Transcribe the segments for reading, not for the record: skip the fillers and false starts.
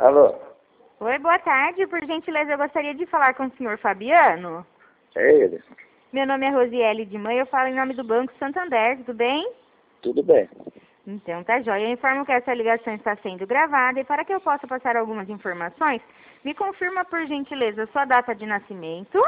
Alô? Oi, boa tarde. Por gentileza, eu gostaria de falar com o senhor Fabiano. É ele? Meu nome é Rosiele de Mãe, eu falo em nome do Banco Santander, tudo bem? Tudo bem. Então, tá jóia. Eu informo que essa ligação está sendo gravada e para que eu possa passar algumas informações, me confirma, por gentileza, sua data de nascimento,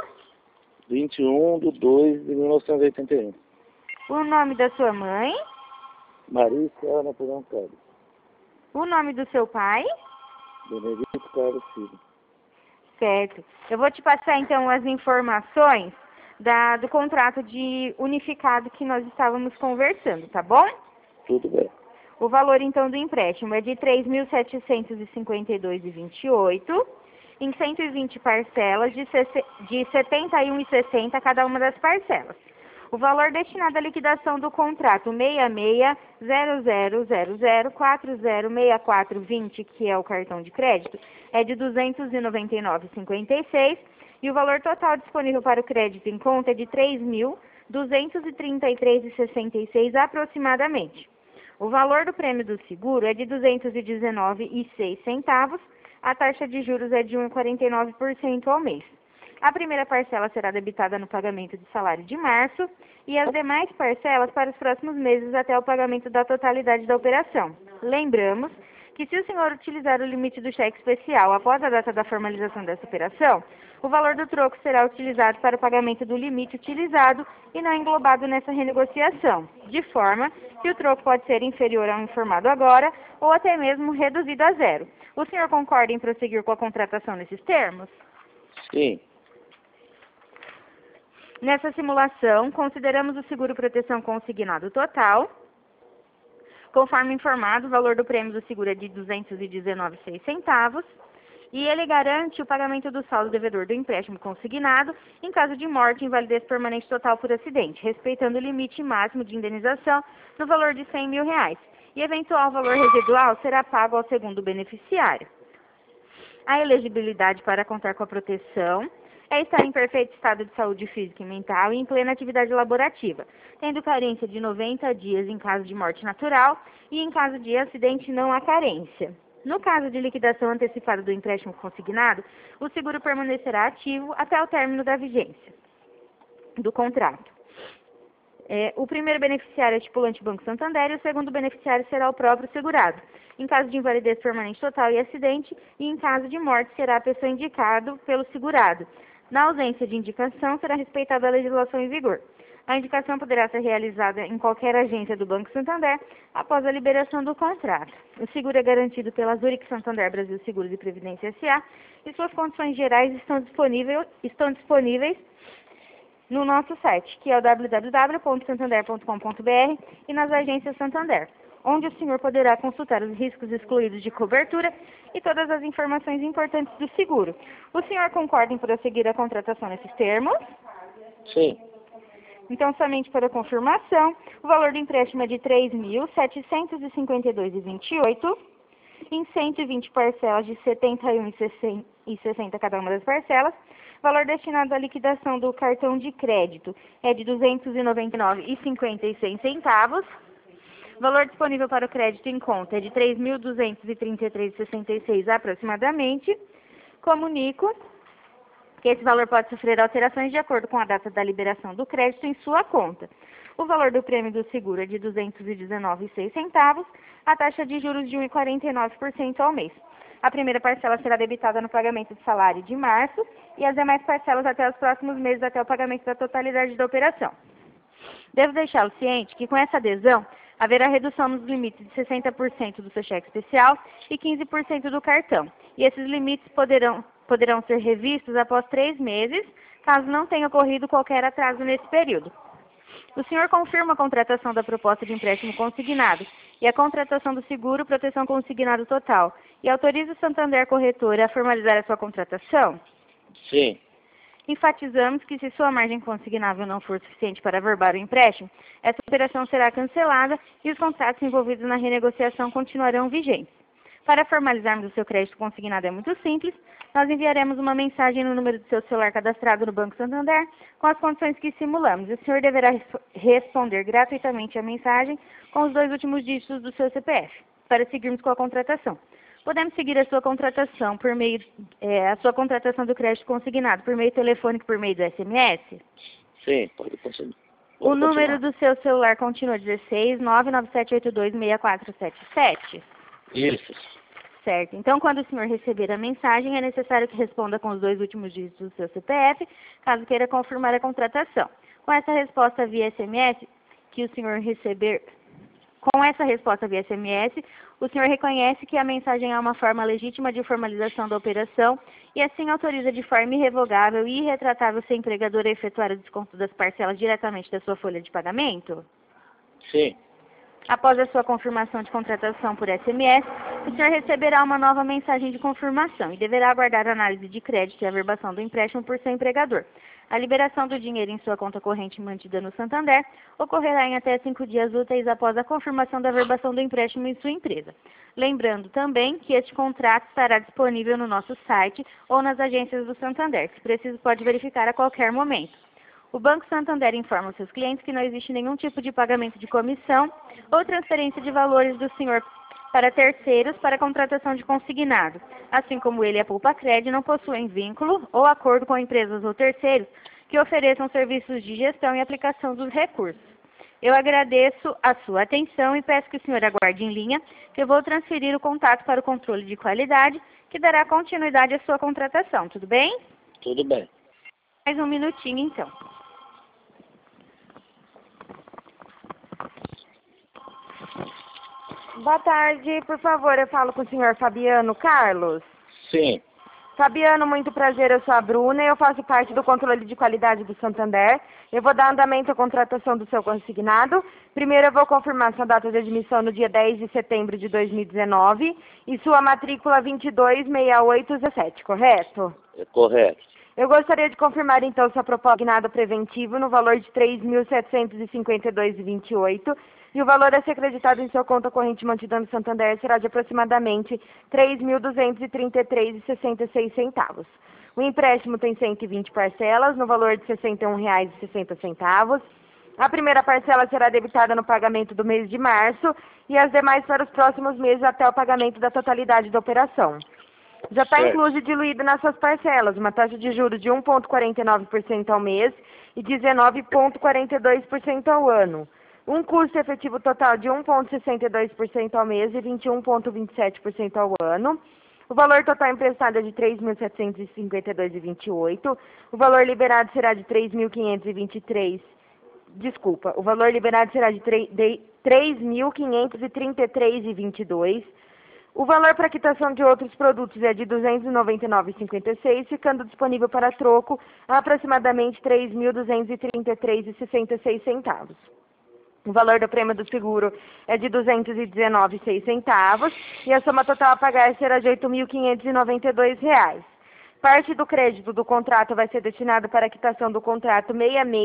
21/2/1981. o nome da sua mãe, Marisa Ana Purão Carlos. o nome do seu pai. Benedito Carlos Filho. Certo. Eu vou te passar, então, as informações do contrato de unificado que nós estávamos conversando, tá bom? Tudo bem. O valor, então, do empréstimo é de R$ 3.752,28, em 120 parcelas de R$ 71,60 cada uma das parcelas. O valor destinado à liquidação do contrato 660000406420, que é o cartão de crédito, é de R$ 299,56 e o valor total disponível para o crédito em conta é de R$ 3.233,66 aproximadamente. O valor do prêmio do seguro é de R$ 219,06, a taxa de juros é de 1,49% ao mês. A primeira parcela será debitada no pagamento de salário de março e as demais parcelas para os próximos meses até o pagamento da totalidade da operação. Lembramos que se o senhor utilizar o limite do cheque especial após a data da formalização dessa operação, o valor do troco será utilizado para o pagamento do limite utilizado e não englobado nessa renegociação, de forma que o troco pode ser inferior ao informado agora ou até mesmo reduzido a zero. O senhor concorda em prosseguir com a contratação nesses termos? Sim. Nessa simulação, consideramos o seguro proteção consignado total. Conforme informado, o valor do prêmio do seguro é de R$ 219,06 e ele garante o pagamento do saldo devedor do empréstimo consignado em caso de morte, invalidez permanente total por acidente, respeitando o limite máximo de indenização no valor de R$ 100 mil. E eventual valor residual será pago ao segundo beneficiário. A elegibilidade para contar com a proteção é estar em perfeito estado de saúde física e mental e em plena atividade laborativa, tendo carência de 90 dias em caso de morte natural e em caso de acidente não há carência. No caso de liquidação antecipada do empréstimo consignado, o seguro permanecerá ativo até o término da vigência do contrato. O primeiro beneficiário é estipulante Banco Santander e o segundo beneficiário será o próprio segurado. Em caso de invalidez permanente total e acidente, e em caso de morte, será a pessoa indicada pelo segurado. Na ausência de indicação, será respeitada a legislação em vigor. A indicação poderá ser realizada em qualquer agência do Banco Santander após a liberação do contrato. O seguro é garantido pela Zurich Santander Brasil Seguros e Previdência S.A. e suas condições gerais estão disponíveis no nosso site, que é o www.santander.com.br e nas agências Santander, onde o senhor poderá consultar os riscos excluídos de cobertura e todas as informações importantes do seguro. O senhor concorda em prosseguir a contratação nesses termos? Sim. Então, somente para confirmação, o valor do empréstimo é de R$ 3.752,28, em 120 parcelas de R$ 71,60 cada uma das parcelas. Valor destinado à liquidação do cartão de crédito é de R$ 299,56. Valor disponível para o crédito em conta é de R$ 3.233,66 aproximadamente. Comunico que esse valor pode sofrer alterações de acordo com a data da liberação do crédito em sua conta. O valor do prêmio do seguro é de R$ 219,06, a taxa de juros de 1,49% ao mês. A primeira parcela será debitada no pagamento de salário de março e as demais parcelas até os próximos meses, até o pagamento da totalidade da operação. Devo deixá-lo ciente que com essa adesão, haverá redução nos limites de 60% do seu cheque especial e 15% do cartão. E esses limites poderão ser revistos após 3 meses, caso não tenha ocorrido qualquer atraso nesse período. O senhor confirma a contratação da proposta de empréstimo consignado e a contratação do seguro proteção consignado total e autoriza o Santander Corretora a formalizar a sua contratação? Sim. Enfatizamos que se sua margem consignável não for suficiente para averbar o empréstimo, essa operação será cancelada e os contratos envolvidos na renegociação continuarão vigentes. Para formalizarmos o seu crédito consignado é muito simples, nós enviaremos uma mensagem no número do seu celular cadastrado no Banco Santander com as condições que simulamos. O senhor deverá responder gratuitamente a mensagem com os 2 últimos dígitos do seu CPF, para seguirmos com a contratação. Podemos seguir a sua contratação por meio, a sua contratação do crédito consignado por meio telefônico, por meio do SMS? Sim, pode conseguir. O número do seu celular continua 16 99782 6477. Isso. Certo. Então, quando o senhor receber a mensagem, é necessário que responda com os 2 últimos dígitos do seu CPF, caso queira confirmar a contratação. Com essa resposta via SMS que o senhor receber, o senhor reconhece que a mensagem é uma forma legítima de formalização da operação e assim autoriza de forma irrevogável e irretratável seu empregador a efetuar o desconto das parcelas diretamente da sua folha de pagamento? Sim. Após a sua confirmação de contratação por SMS, o senhor receberá uma nova mensagem de confirmação e deverá aguardar a análise de crédito e averbação do empréstimo por seu empregador. A liberação do dinheiro em sua conta corrente mantida no Santander ocorrerá em até 5 dias úteis após a confirmação da averbação do empréstimo em sua empresa. Lembrando também que este contrato estará disponível no nosso site ou nas agências do Santander. Se preciso, pode verificar a qualquer momento. O Banco Santander informa aos seus clientes que não existe nenhum tipo de pagamento de comissão ou transferência de valores do senhor para terceiros para contratação de consignado. Assim como ele e a Poupa-Cred não possuem vínculo ou acordo com empresas ou terceiros que ofereçam serviços de gestão e aplicação dos recursos. Eu agradeço a sua atenção e peço que o senhor aguarde em linha, que eu vou transferir o contato para o controle de qualidade, que dará continuidade à sua contratação. Tudo bem? Tudo bem. Mais um minutinho, então. Boa tarde, por favor, eu falo com o senhor Fabiano Carlos. Sim. Fabiano, muito prazer, eu sou a Bruna e eu faço parte do controle de qualidade do Santander. Eu vou dar andamento à contratação do seu consignado. Primeiro eu vou confirmar sua data de admissão no dia 10 de setembro de 2019 e sua matrícula 226817, correto? É correto. Eu gostaria de confirmar então sua proposta de consignado preventivo no valor de R$ 3.752,28 e o valor a ser acreditado em sua conta corrente mantida no Santander será de aproximadamente R$ 3.233,66. O empréstimo tem 120 parcelas no valor de R$ 61,60. A primeira parcela será debitada no pagamento do mês de março e as demais para os próximos meses até o pagamento da totalidade da operação. Já está incluso e diluído nas suas parcelas uma taxa de juros de 1,49% ao mês e 19,42% ao ano. Um custo efetivo total de 1,62% ao mês e 21,27% ao ano. O valor total emprestado é de R$ 3.752,28. O valor liberado será de R$ 3.523. Desculpa, o valor liberado será de R$ 3.533,22. O valor para quitação de outros produtos é de R$ 299,56, ficando disponível para troco a aproximadamente R$ 3.233,66. O valor do prêmio do seguro é de R$ 219,06 e a soma total a pagar será de R$ 8.592. Parte do crédito do contrato vai ser destinado para a quitação do contrato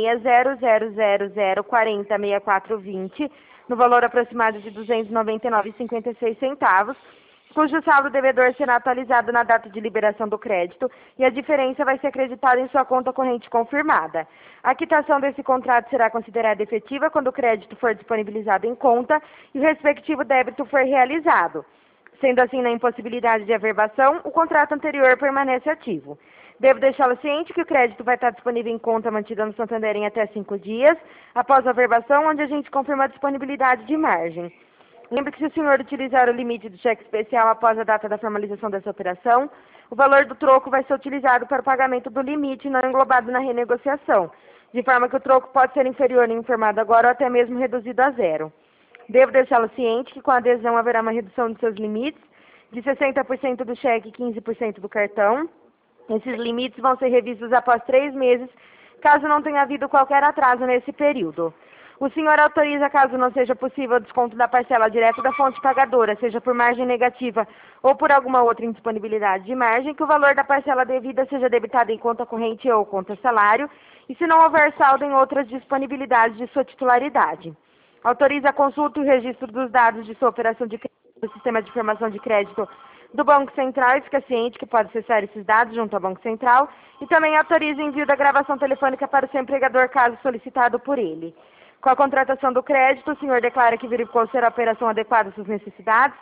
660000406420, no valor aproximado de R$ 299,56, cujo saldo devedor será atualizado na data de liberação do crédito e a diferença vai ser acreditada em sua conta corrente confirmada. A quitação desse contrato será considerada efetiva quando o crédito for disponibilizado em conta e o respectivo débito for realizado. Sendo assim, na impossibilidade de averbação, o contrato anterior permanece ativo. Devo deixá-lo ciente que o crédito vai estar disponível em conta mantida no Santander em até 5 dias, após a averbação, onde a gente confirma a disponibilidade de margem. Lembre que se o senhor utilizar o limite do cheque especial após a data da formalização dessa operação, o valor do troco vai ser utilizado para o pagamento do limite não englobado na renegociação, de forma que o troco pode ser inferior em informado agora ou até mesmo reduzido a zero. Devo deixá-lo ciente que com a adesão haverá uma redução dos seus limites de 60% do cheque e 15% do cartão. Esses limites vão ser revistos após 3 meses, caso não tenha havido qualquer atraso nesse período. O senhor autoriza, caso não seja possível, o desconto da parcela direto da fonte pagadora, seja por margem negativa ou por alguma outra indisponibilidade de margem, que o valor da parcela devida seja debitado em conta corrente ou conta salário, e se não houver saldo em outras disponibilidades de sua titularidade. Autoriza a consulta e o registro dos dados de sua operação de crédito do Sistema de Informação de Crédito do Banco Central e fica ciente que pode acessar esses dados junto ao Banco Central, e também autoriza o envio da gravação telefônica para o seu empregador, caso solicitado por ele. Com a contratação do crédito, o senhor declara que verificou ser a operação adequada às suas necessidades?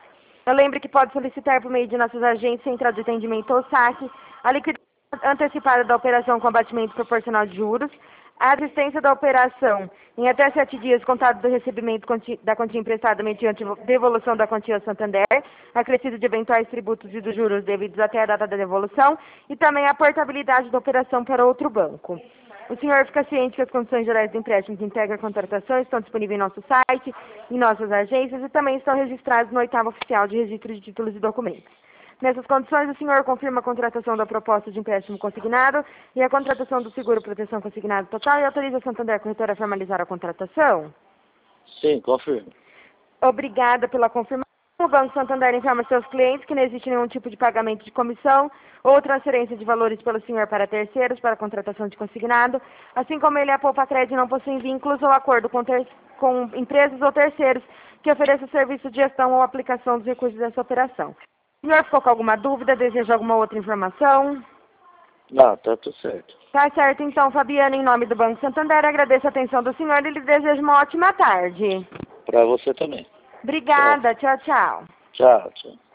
Eu lembro que pode solicitar por meio de nossas agências, central de atendimento ou saque, a liquidação antecipada da operação com abatimento proporcional de juros, a assistência da operação em até 7 dias contado do recebimento da quantia emprestada mediante devolução da quantia ao Santander, acrescido de eventuais tributos e dos juros devidos até a data da devolução, e também a portabilidade da operação para outro banco. O senhor fica ciente que as condições gerais do empréstimo que integra a contratação estão disponíveis em nosso site, em nossas agências e também estão registrados no 8º Oficial de Registro de Títulos e Documentos. Nessas condições, o senhor confirma a contratação da proposta de empréstimo consignado e a contratação do seguro proteção consignado total e autoriza a Santander Corretora a formalizar a contratação? Sim, confirmo. Obrigada pela confirmação. O Banco Santander informa seus clientes que não existe nenhum tipo de pagamento de comissão ou transferência de valores pelo senhor para terceiros para a contratação de consignado, assim como ele e a Poupa Crédito não possuem vínculos ou acordo com empresas ou terceiros que ofereçam serviço de gestão ou aplicação dos recursos dessa operação. O senhor ficou com alguma dúvida? Deseja alguma outra informação? Não, tá tudo certo. Tá certo, então, Fabiana, em nome do Banco Santander, agradeço a atenção do senhor e lhe desejo uma ótima tarde. Pra você também. Obrigada, tchau, tchau. Tchau, tchau.